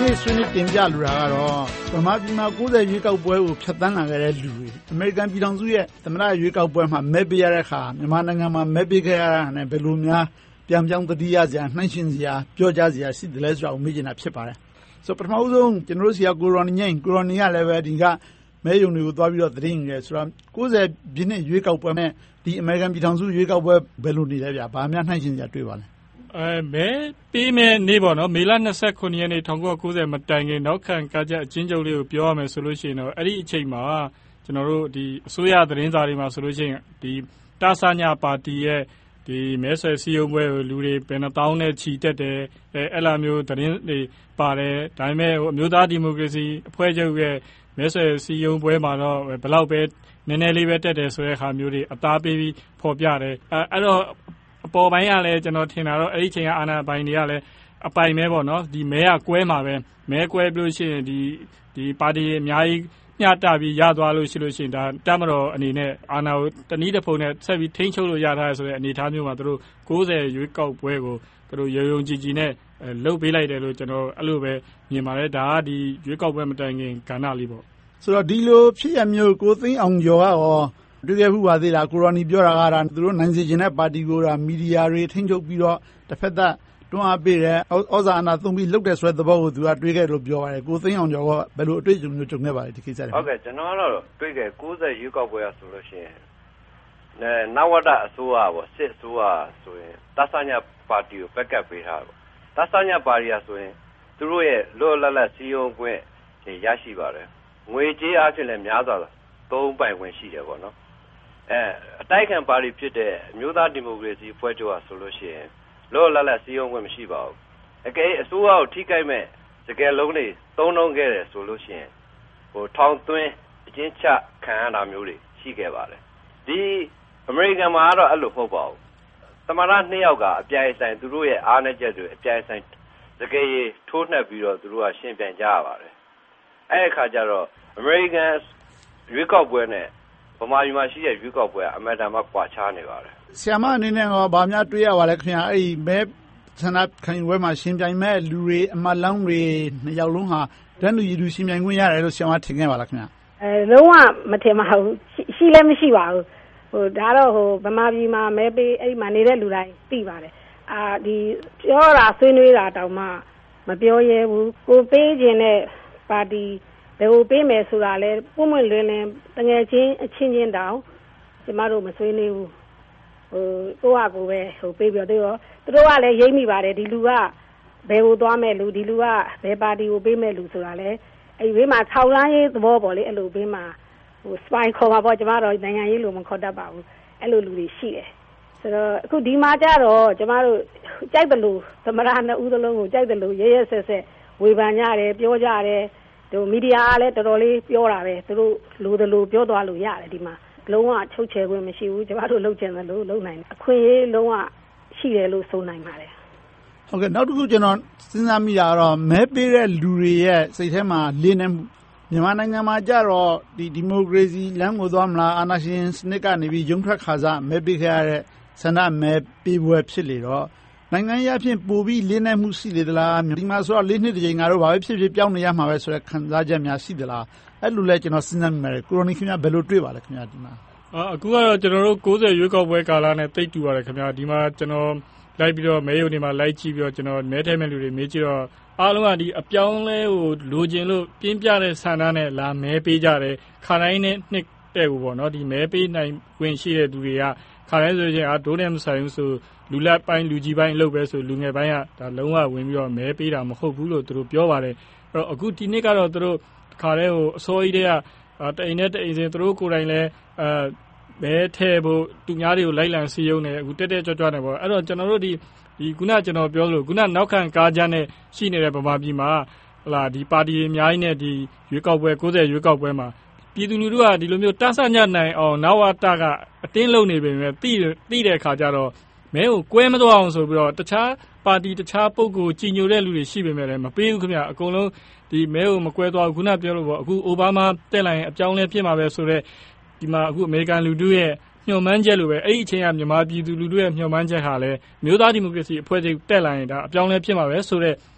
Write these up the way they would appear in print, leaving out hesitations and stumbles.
နေ့ဆွေးနွေးတင်ပြလိုတာကတော့ဗမာပြည်မှာ90ရွေးကောက်ပွဲကိုဖျက်ဆီးလာခဲ့တဲ့လူတွေအမေရိကန်ပြည်ထောင်စုရဲ့သမ္မတရွေးကောက်ပွဲမှာမဲပေးရတဲ့အခါမြန်မာနိုင်ငံမှာမဲပေးခဲ့ရတာနဲ့ဘယ်လိုများပြန်ပြောင်းသတိရစရာနှိုင်းယှဉ်စရာပြောကြားစရာရှိတယ်လဲဆိုတာကိုမေးချင်တာဖြစ်ပါတယ်ဆိုတော့ပထမဆုံးကျွန်တော်တို့ဆီကကိုရော်နီညိုင်ကိုရော်နီကလည်းပဲဒီကမဲယုံတွေကိုသွားပြီးတော့သတင်းယူတယ်ဆိုတော့90ပြည့်နှစ်ရွေးကောက်ပွဲနဲ့ဒီအမေရိကန်ပြည်ထောင်စုရွေးကောက်ပွဲဘယ်လိုနေလဲဗျာဘာများနှိုင်းယှဉ်စရာတွေ့ပါလဲမဲပေးမယ်နေ့ပေါ့နော်မေလ29ရက်နေ့1990မတိုင်ခင်နောက်ခံကားချက်အချင်းချုပ်လေးကိုပြောရမယ်ဆိုလို့ရှိရင်တော့အဲ့ဒီအချိန်မှာကျွန်တော်တို့ဒီအစိုးရသတင်းစာတွေမှာဆိုလို့ရှိရင်ဒီတာဆာညာပါတီရဲ့ဒီမဲဆွယ်စည်းရုံးပွဲကိုလူတွေဘယ်နှသောင်းနဲ့ချီတက်တယ်အဲ့လိုမျိုးသတင်းတွေပါတယ်ဒါပေမဲ့အမျိုးသားဒီမိုကရေစီအဖွဲ့ချုပ်ရဲ့မဲဆွယ်စည်းရုံးပွဲမှာတော့ဘယ်လောက်ပဲနည်းနည်းလေးပဲတက်တယ်ဆိုတဲ့အခါမျိုးတွေအသားပေးပြီးဖော်ပြတယ်အဲ့တော့အပေါ်ပိုင်းကလည်းကျွန်တော်ထင်တာတော့အဲ့ဒီချိန်ကအာဏာပိုင်တွေကလည်းအပိုင်မဲပေါ့နော်ဒီမဲကကွဲမှာပဲမဲကွဲပြီးလို့ရှိရင်ဒီပါတီအများကြီးညှတပြီးရသွားလို့ရှိလို့ရှိရင်ဒါတမတော်အနေနဲ့အာဏာကိုတနည်းတစ်ပုံနဲ့ဆက်ပြီးထိန်းချုပ်လို့ရထားဆိုတဲ့အနေအထားမျိုးမှာသူတို့90ရွေးကောက်ပွဲကိုသူတို့ရုံကြည်ကြည်နဲ့လှုပ်ပေးလိုက်တယ်လို့ကျွန်တော်အဲ့လိုပဲမြင်ပါတယ်ဒါကဒီရွေးကောက်ပွဲမတိုင်ခင်ကဏ္ဍလေးပေါ့ဆိုတော့ဒီလိုဖြစ်ရမျိုးကိုသိန်းအောင်ကျော်ကရောတွေ့ခဲ့မှုပါသေးလားကိုရော်နီပြောတာကသူတို့နိုင်စေချင်တဲ့ပါတီကိုမီဒီယာတွေထိန်းချုပ်ပြီးတော့တစ်ဖက်သက်တွန်းအားပေးတယ်ဩဇာအာဏာသုံးပြီးလုပ်တယ်ဆိုတဲ့သဘောကိုသူကတွေးခဲ့လို့ပြောပါတယ်ကိုသိန်းအောင်ကျော်ကဘယ်လိုအတွေ့အကြုံမျိုးကြုံခဲ့ပါလဲဒီကိစ္စတွေဟုတ်ကဲ့ကျွန်တော်ကတော့တွေ့ခဲ့90ရွေးကောက်ပွဲဆိုလို့ရှိရင်နဝတအစိုးရပေါ့စစ်အစိုးရဆိုရင်တဆညာပါတီကိုဘက်ကပ်ပေးထားတယ်ပေါ့တဆညာပါတီကဆိုရင်သူတို့ရဲ့လောလတ်လတ်စီယုံခွင့်ရရှိပါတယ်ငွေကြေးအားဖြင့်လည်းများစွာသုံးပိုင်ခွင့်ရှိတယ်ပေါ့နော်အတိုက်ခံပါတီဖြစ်တဲ့အမျိုးသားဒီမိုကရေစီအဖွဲ့ချုပ်ဆိုလို့ရှိရင်လောလတ်လတ်စီယုံခွင့်မရှိပါဘူးအကယ်အစိုးရကိုထိခိုက်မဲ့စကယ်လုံးတွေသုံးလုံးခဲ့တယ်ဆိုလို့ရှိရင်ထောင်သွင်းအကျဉ်းချခံရတာမျိုးတွေရှိခဲ့ပါတယ်ဒီအမေရိကန်မှာကတော့အဲ့လိုမဟုတ်ပါဘူးသမ္မတနှစ်ယောက်ကအပြိုင်ဆိုင်သူတို့ရဲ့အားနည်းချက်တွေအပြိုင်ဆိုင်စကယ်ရထိုးနှက်ပြီးတော့သူတို့ကရှင်းပြကြရပါတယ်အဲ့ဒီအခါကျတော့အမေရိကန်ရွေးကောက်ပွဲနဲ့ဗမာပြည်မှာရှိတဲ့ရွေးကောက်ပွဲအမှန်တမ်းမှကွာခြားနေပါတယ်ဆရာမအနေနဲ့ရောဗာများတွေးရပါလဲခင်ဗျာအဲ့ဒီမဲဆန္ဒခံယူပွဲမှာရှင်ပြိုင်မဲ့လူတွေအမတ်လောင်းတွေနှစ်ယောက်လုံးဟာတန်းတူရည်သူရှင်ပြိုင်ခွင့်ရတယ်လို့ဆရာမထင်ခဲ့ပါလားခင်ဗျာလုံးဝမထင်ပါဘူးရှိလည်းမရှိပါဘူးဒါတော့ဗမာပြည်မှာမဲပေးအဲ့ဒီမှာနေတဲ့လူတိုင်းသိပါတယ်ဒီပြောတာဆွေးနွေးတာတောင်မှမပြောရဲဘူးကိုပေးခြင်းနဲ့ပါတီဘယ်လိုပေးမယ်ဆိုတာလဲပွင့်ပွင့်လင်းလင်းတကယ်ချင်းအချင်းချင်းတောင်ကျမတို့မဆွေးနွေးဘူးကိုယ့်ဟာကိုယ်ပဲပေးပြီးတော့သူတို့ကလည်းရိပ်မိပါတယ်ဒီလူကဘယ်ကိုသွားမဲ့လူဒီလူကဘယ်ပါတီကိုပေးမဲ့လူဆိုတာလဲအဲ့ဘေးမှာထောက်လန်းရေးသဘောပေါ့လေအဲ့လိုဘေးမှာစပိုင်ခေါ်ပါပေါ့ကျမတို့နိုင်ငံရေးလို့မခေါ်တတ်ပါဘူးအဲ့လိုလူတွေရှိတယ်ဆိုတော့အခုဒီမှာကြတော့ကျမတို့ကြိုက်တယ်လို့သမရနှစ်ဦးသလုံးကိုကြိုက်တယ်လို့ရဲရဲဆက်ဆက်ဝေဖန်ကြတယ်ပြောကြတယ်တို့မီဒီယာကလည်းတော်တော်လေးပြောတာပဲသူတို့လိုတယ်လို့ပြောသွားလို့ရတယ်ဒီမှာလုံးဝချုပ်ချယ်ခွင့်မရှိဘူးကျမတို့လုပ်ချင်တယ်လို့လုပ်နိုင်တယ်အခွင့်အရေးလုံးဝရှိတယ်လို့ဆိုနိုင်ပါတယ်ဟုတ်ကဲ့နောက်တစ်ခုကျွန်တော်စဉ်းစားမိတာကတော့မဲပေးတဲ့လူတွေရဲ့စိတ်ထဲမှာလေးနေမှုမြန်မာနိုင်ငံမှာကြတော့ဒီမိုကရေစီလမ်းကိုသွားမလားအာဏာရှင်စနစ်ကနေပြီးရုံထွက်ခါစားမဲပေးခဲ့ရတဲ့ဆန္ဒမဲပေးပွဲဖြစ်လေတော့နိုင်ငံရေးအဖြစ်ပိုပြီးလေးနေမှုရှိလေသလားဒီမှာဆိုတော့၄နှစ်တကြိမ်ငါတို့ဘာပဲဖြစ်ဖြစ်ပြောင်းနေရမှာပဲဆိုတဲ့ခံစားချက်များရှိသလားအဲ့လိုလဲကျွန်တော်စဉ်းစားမိပါတယ်ကိုရိုနီခင်ဗျာဘယ်လိုတွေ့ပါလဲခင်ဗျာဒီမှာအခုကတော့ကျွန်တော်တို့90ရွေးကောက်ပွဲကာလနဲ့တိတ်တူပါတယ်ခင်ဗျာဒီမှာကျွန်တော်လိုက်ပြီးတော့မဲရုံတွေမှာလိုက်ကြည့်ပြီးတော့ကျွန်တော်မဲထဲမဲ့လူတွေမေးကြည့်တော့အားလုံးကဒီအပြောင်းလဲကိုလိုချင်လို့ပြင်းပြတဲ့ဆန္ဒနဲ့လာမဲပေးကြတယ်ခါတိုင်းနဲ့နှစ်တဲ့ကိုပေါ့နော်ဒီမဲပေးနိုင်ဝင်ရှိတဲ့သူတွေကခါတိုင်းဆိုရင်ဒိုးနဲ့မဆိုင်ဘူးဆိုလူလက်ပိုင်းလူကြီးပိုင်းအလုပ်ပဲဆိုလူငယ်ပိုင်းကဒါလုံးဝဝင်ပြီးတော့မဲပေးတာမဟုတ်ဘူးလို့သူတို့ပြောပါတယ်အဲ့တော့အခုဒီနေ့ကတော့သူတို့ခါတဲ့အစိုးရတွေကတအိမ်နဲ့တအိမ်စင်သူတို့ကိုယ်တိုင်လဲမဲထဲဖို့သူများတွေကိုလိုက်လံစီယုံနေအခုတက်တက်ကြွကြွနေပေါ့အဲ့တော့ကျွန်တော်တို့ဒီခုနကျွန်တော်ပြောလို့ခုနနောက်ခံကားကြမ်းနဲ့ရှိနေတဲ့ဗမာပြည်မှာဒီပါတီအများကြီးနဲ့ဒီရွေးကောက်ပွဲ90ရွေးကောက်ပွဲမှာပြည်သူလူထုကဒီလိုမျိုးတဆညနိုင်အောင်နဝတကအတင်းလုံနေပေမဲ့သိတဲ့အခါကျတော့မဲကိုကွဲမသွားအောင်ဆိုပြီးတော့တခြားပါတီတခြားပုဂ္ဂိုလ်ကြီးညိုတဲ့လူတွေရှိပေမဲ့လည်းမပေးဘူးခင်ဗျအကုန်လုံးဒီမဲကိုမကွဲသွားဘူးခုနပြောလို့ပေါ့အခုအိုဘားမားတက်လာရင်အပြောင်းလဲဖြစ်မှာပဲဆိုတော့ဒီမှာအခုအမေရိကန်လူထုရဲ့မျှော်မှန်းချက်လိုပဲအဲ့ဒီအချိန်ကမြန်မာပြည်သူလူထုရဲ့မျှော်မှန်းချက်ဟာလည်းမျိုးသားဒီမိုကရေစီအဖွဲ့ချုပ်တက်လာရင်ဒါအပြောင်းလဲဖြစ်မှာပဲဆိုတော့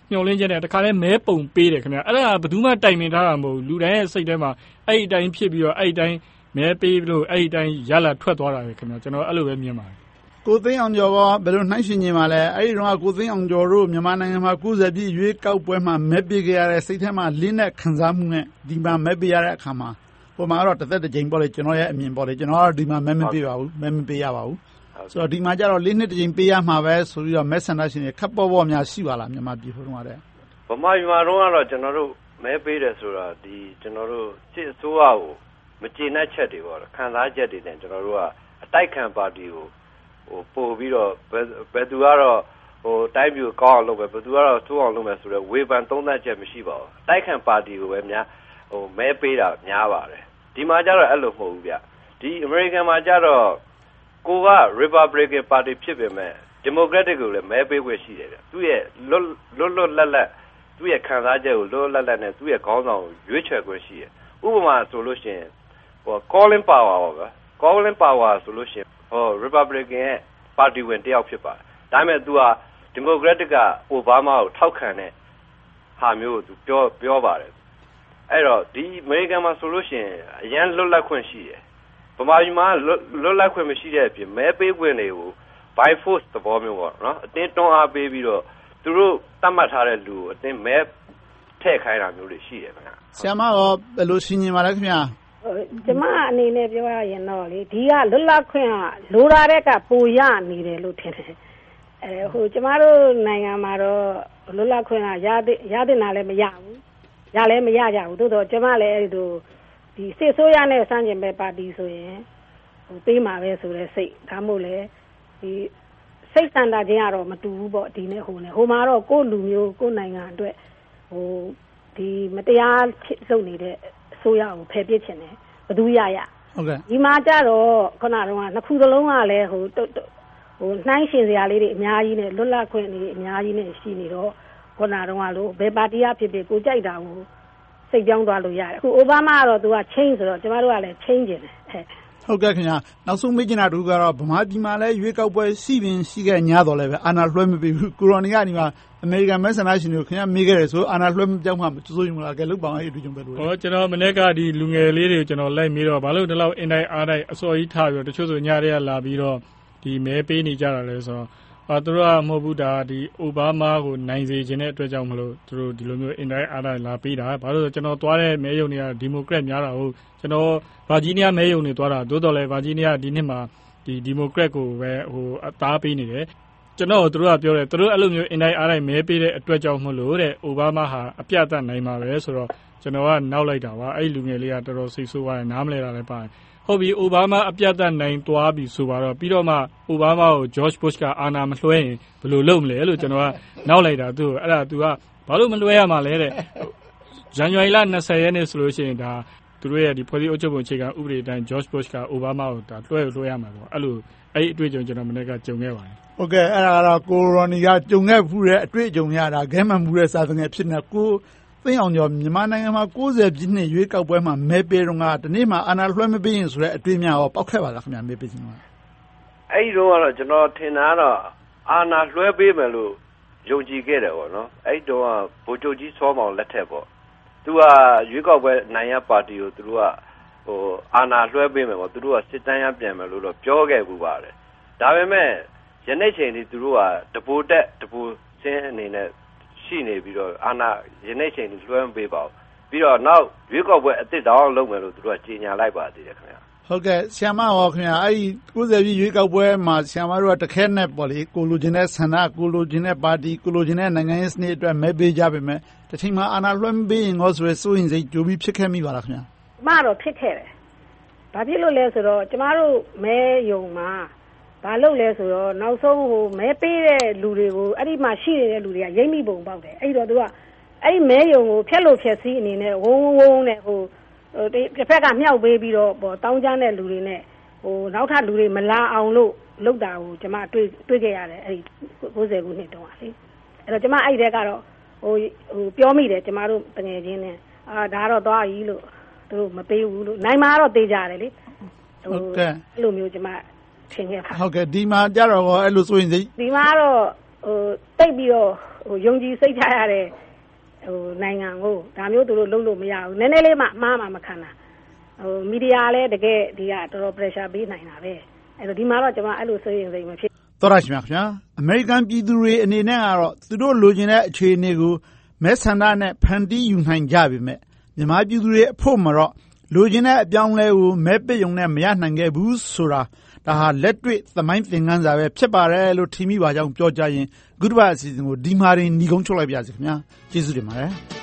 မျှော်လင့်ချက်နဲ့တခါလဲမဲပုံပေးတယ်ခင်ဗျအဲ့ဒါဘယ်သူမှတိုင်ပင်ထားတာမဟုတ်လူတိုင်းရဲ့စိတ်ထဲမှာအဲ့ဒီတိုင်းဖြစ်ပြီးတော့အဲ့ဒီတိုင်းမဲပေးလို့အဲ့ဒီတိုင်းရလာထွက်သွားတာပဲခင်ဗျကျွန်တော်အဲ့လိုပဲမြင်ပါတယ်ကိုသိန်းအောင်ကျော်ကဘယ်လိုနှိုင်းယှဉ်ခြင်းပါလဲအဲ့ဒီတော့ကိုသိန်းအောင်ကျော်တို့မြန်မာနိုင်ငံမှာ90ပြည့်ရွေးကောက်ပွဲမှာမဲပေးခဲ့ရတဲ့စိတ်ထဲမှာလင်းတဲ့ခံစားမှုနဲ့ဒီမှာမဲပေးရတဲ့အခါမှာပုံမှန်တော့တစ်သက်တစ်ကြိမ်ပေါ့လေကျွန်တော်ရဲ့အမြင်ပေါ့လေကျွန်တော်ကတော့ဒီမှာမဲမပေးပါဘူးမဲမပေးရပါဘူးဆိုတော့ဒီမှာကျတော့၄နှစ်တစ်ကြိမ်ပေးရမှာပဲဆိုပြီးတော့မဲဆန္ဒရှင်တွေခက်ပေါ်ပေါ်များရှိပါလားမြန်မာပြည်ဖို့တုန်းကတည်းဗမာပြည်မှာတော့ကျွန်တော်တို့မဲပေးတယ်ဆိုတာဒီကျွန်တော်တို့စစ်အစိုးရကိုမကျေနပ်ချက်တွေပေါ့ခံစားချက်တွေနဲ့ကျွန်တော်တို့ကအတိုက်ခံပါတီကိုပို့ပြီးတော့ဘယ်သူကတော့တိုင်းပြည်ကောင်းအောင်လုပ်ပဲဘယ်သူကတော့ဆိုးအောင်လုပ်မယ်ဆိုတော့ဝေဖန်သုံးသပ်ချက်မရှိပါဘူးတိုက်ခံပါတီကိုပဲများမဲပေးတာများပါတယ်ဒီမှာကျတော့အဲ့လိုမဟုတ်ဘူးဗျဒီအမေရိကန်မှာကျတော့ကိုက Republican Party ဖြစ်ပေမဲ့ Democratic ကိုလည်းမဲပေးခွင့်ရှိတယ်ဗျသူ့ရဲ့လွတ်လပ်သူ့ရဲ့ခံစားချက်ကိုလွတ်လပ်နဲ့သူ့ရဲ့ခေါင်းဆောင်ကိုရွေးချယ်ခွင့်ရှိတယ်ဥပမာဆိုလို့ရှိရင်calling power ပါဗျ calling power ဆိုလို့ရှိရင်Republican ရဲ့ပါတီဝင်တယောက်ဖြစ်ပါတယ်ဒါပေမဲ့သူက Democratic က Obama ကိုထောက်ခံတဲ့ဟာမျိုးကိုသူပြောပါတယ်အဲ့တော့ဒီ American မှာဆိုလို့ရှိရင်အရန်လွတ်လပ်ခွင့်ရှိတယ်ဗမာပြည်မှာလွတ်လပ်ခွင့်မရှိတဲ့အပြင်မဲပေးခွင့်တွေကို by force သဘောမျိုးပေါ့နော်အတင်းတွန်းအားပေးပြီးတော့သူတို့တတ်မှတ်ထားတဲ့လူကိုအတင်းမဲထည့်ခိုင်းတာမျိုးတွေရှိတယ်ခင်ဗျာဆရာမရောဘယ်လိုရှင်းနေပါလဲခင်ဗျာကျမအနေနဲ့ပြောရရင်တော့လေဒီကလွတ်လပ်ခွင့်ကလိုတာတဲ့ကပိုရနေတယ်လို့ထင်တယ်ကျမတို့နိုင်ငံမှာတော့လွတ်လပ်ခွင့်ကရတဲ့နာလည်းမရဘူးရလည်းမရကြဘူးသို့တော့ကျမလည်းအဲ့ဒီစစ်ဆိုးရနဲ့စမ်းကျင်မဲ့ပါတီဆိုရင်ပေးမှာပဲဆိုတဲ့စိတ်ဒါမှမဟုတ်လေဒီစိတ်ဆန္ဒချင်းကတော့မတူဘူးပေါ့ဒီနဲ့ဟိုမှာတော့ကိုယ့်လူမျိုးကိုယ့်နိုင်ငံအတွက်ဒီမတရားလုပ်နေတဲ့အစိုးရကိုဖယ်ပစ်ချင်တယ်ဘယ်သူရဟုတ်ကဲ့ဒီမှာကြတော့ခုနကတော့နှစ်ခုသလုံးကလည်းနှိုင်းရှင်စရာလေးတွေအများကြီးနဲ့လွတ်လပ်ခွင့်တွေအများကြီးနဲ့ရှိနေတော့ခုနကတော့လို့ဘယ်ပါတီကဖြစ်ဖြစ်ကိုကြိုက်တာကိုစိတ်ကြောင်းသွားလို့ရတယ်အခုအိုဘားမားကတော့သူက change ဆိုတော့ကျမတို့ကလည်း change ကျင်တယ်ဟုတ်ကဲ့ခင်ဗျာနောက်ဆုံးမေးချင်တာတို့ကတော့ဗမာပြည်မှာလည်းရွေးကောက်ပွဲရှိခဲ့냐တော့လည်းပဲအာဏာလွှဲမပေးဘူးကိုရိုနီကနေမှာအမေရိကန်မဲဆန္ဒရှင်တွေကိုခင်ဗျာမေးခဲ့တယ်ဆိုအာဏာလွှဲမပြောင်းမှမစိုးရင်လားကဲလုတ်ပါအောင်အဲ့ဒီကြုံပဲလို့ကျွန်တော်မနေ့ကဒီလူငယ်လေးတွေကိုကျွန်တော်လိုက်မေးတော့ဘာလို့ဒီလောက်အင်တိုင်းအားတိုင်းအစော်ကြီးထားပြီးတော့တချို့ဆိုညတွေကလာပြီးတော့ဒီမဲပေးနေကြတာလဲဆိုတော့သူတို့ကမဟုတ်ဘူးဒါဒီအိုဘားမားကိုနိုင်စေခြင်းတဲ့အတွက်ကြောင့်မလို့သူတို့ဒီလိုမျိုးအင်တိုင်းအားတိုင်းလာပေးတာဘာလို့ဆိုကျွန်တော်သွားတဲ့မဲယုံတွေကဒီမိုကရက်များတာဟုတ်ကျွန်တော်ဗာဂျီးနီးယားမဲယုံတွေသွားတာသို့တော်လည်းဗာဂျီးနီးယားဒီနှစ်မှာဒီမိုကရက်ကိုပဲအသားပေးနေတယ်ကျွန်တော်တို့ကပြောတယ်သူတို့အဲ့လိုမျိုးအင်တိုင်းအားတိုင်းမဲပေးတဲ့အတွက်ကြောင့်မလို့တဲ့အိုဘားမားဟာအပြတ်သက်နိုင်မှာပဲဆိုတော့ကျွန်တော်ကနောက်လိုက်တာပါအဲ့လူငယ်လေးကတော်တော်စိတ်ဆိုးသွားတယ်နားမလဲတာလည်းပါတယ်ဟုတ်ပြီအိုဘားမားအပြတ်သက်နိုင်သွားပြီဆိုတော့ပြီးတော့မှအိုဘားမားကို George Bush ကအာဏာမလွှဲရင်ဘယ်လိုလုပ်မလဲလို့ကျွန်တော်ကနောက်လိုက်တာသူအဲ့ဒါသူကဘာလို့မလွှဲရမှာလဲတဲ့ဇန်နဝါရီလ20ရက်နေ့ဆိုလို့ရှိရင်ဒါသူတို့ရဲ့ဒီဖွဲ့စည်းအုပ်ချုပ်ပုံအခြေခံဥပဒေအတိုင်း George Bush ကအိုဘားမားကိုဒါလွှဲရမှာပေါ့အဲ့လိုအဲ့ဒီအတွေ့အကြုံကျွန်တော်မနေ့ကကြုံခဲ့ပါတယ်ဟုတ်ကဲ့အဲ့ဒါကတော့ကိုရိုနီကကြုံခဲ့ဖူးတဲ့အတွေ့အကြုံရတာခဲမှန်မှုတဲ့စာသင်ငယ်ဖြစ်နေကိုသိအောင်ကျော်မြန်မာနိုင်ငံမှာ90ပြည့်နှစ်ရွေးကောက်ပွဲမှာမဲပေးတော့ကဒီနေ့မှာအာဏာလွှဲမပေးရင်ဆိုတဲ့အတွေ့အမြင်ရောပောက်ခဲ့ပါလားခင်ဗျာမဲပေးခြင်းကအဲ့ဒီတော့ကျွန်တော်ထင်တာတော့အာဏာလွှဲပေးမယ်လို့ယုံကြည်ခဲ့တယ်ပေါ့နော်အဲ့ဒီတော့ဗိုလ်ချုပ်ကြီးစောမောင်လက်ထက်ပေါ့သူကရွေးကောက်ပွဲနိုင်ရပါတီကိုသူတို့ကအာဏာလွှဲပေးမယ်ပေါ့သူတို့ကစစ်တမ်းရပြန်မယ်လို့တော့ပြောခဲ့ဘူးပါတယ်ဒါပေမဲ့ယနေ့ချိန်ထိသူတို့ကတပူတက်တပူစင်းအနေနဲ့ရှိနေပြီးတော့အာဏာယနေ့ချိန်ထိလွှဲမပေးပါဘူးပြီးတော့နောက်ရွေးကောက်ပွဲအစ်စ်တောင်းလုပ်မယ်လို့သူတို့ကကြေညာလိုက်ပါသေးတယ်ခင်ဗျာဟုတ်ကဲ့ဆရာမဟောခင်ဗျာအဲ့ဒီ90ပြည့်ရွေးကောက်ပွဲမှာဆရာမတို့ကတခဲနဲ့ပေါ့လေကိုလိုချင်တဲ့ဆန္ဒကိုလိုချင်တဲ့ပါတီကိုလိုချင်တဲ့နိုင်ငံရေးစနစ်အတွက်မဲပေးကြပါမယ်တစ်ချိန်မှာအာဏာလွှဲမပေးရင်ဆိုရဲစိုးရင်စိတ်ကြိုပြီးဖြစ်ခဲ့မိပါလားခင်ဗျာမတော့ဖြစ်ခဲ့တယ်ဘာဖြစ်လို့လဲဆိုတော့ကျမတို့မဲယုံမှာဘာလုပ်လဲဆိုတော့နောက်ဆုံးမဲပေးတဲ့လူတွေကိုအဲ့ဒီမှာရှိနေတဲ့လူတွေကရိမ့်မိပုံပေါက်တယ်အဲ့တော့သူကအဲ့ဒီမဲယုံကိုဖျက်လို့ဖျက်စီးအနေနဲ့ဝုန်းနဲ့တစ်ဖက်ကမြှောက်ပေးပြီးတော့တောင်းကြမ်းတဲ့လူတွေနဲ့နောက်ထပ်လူတွေမလာအောင်လို့လုပ်တာကိုကျမတွေ့ခဲ့ရတယ်အဲ့ဒီ90ခုနှစ်တုန်းကလေအဲ့တော့ကျမအဲ့ဒီတက်ကတော့ပြောမိတယ်ကျမတို့တငယ်ချင်းနဲ့ဒါတော့သွားပြီလို့သူတို့မပေးဘူးလို့နိုင်မှာတော့သေးကြတယ်လေဟုတ်ကဲ့အဲ့လိုမျိုးကျမထင်ခဲ့ပါဟုတ်ကဲ့ဒီမှာကြတော့အဲ့လိုဆိုရင်ဒီမှာတော့တိတ်ပြီးတော့ယုံကြည်စိတ်ချရတဲ့နိုင်ငံကိုဒါမျိုးသူတို့လုပ်လို့မရဘူးနည်းနည်းလေးမှအမှားမှမခံတာမီဒီယာလည်းတကယ်ဒီကတော်တော် pressure ပေးနိုင်တာပဲအဲ့တော့ဒီမှာတော့ကျွန်မအဲ့လိုစိုးရင်စိတ်မဖြစ်တော်ရရှိပါခင်ဗျာအမေရိကန်ပြည်သူတွေအနေနဲ့ကတော့သူတို့လိုချင်တဲ့အခြေအနေကိုမဲဆန္ဒနဲ့ဖန်တီးယူနိုင်ကြပြီမဲ့မြန်မာပြည်သူတွေအဖို့မှာတော့လိုချင်တဲ့အပြောင်းလဲကိုမဲပစ်ယုံနဲ့မရနိုင်ခဲ့ဘူးဆိုတာဒါဟာလက်တွေ့သမိုင်းသင်ခန်းစာပဲဖြစ်ပါတယ်လို့ထင်မိပါကြောင်းပြောကြရင်ဂုတ္တဘအစီအစဉ်ကိုဒီမှာတင်ညီကုန်းချုပ်လိုက်ပါရစေခင်ဗျာကျေးဇူးတင်ပါတယ်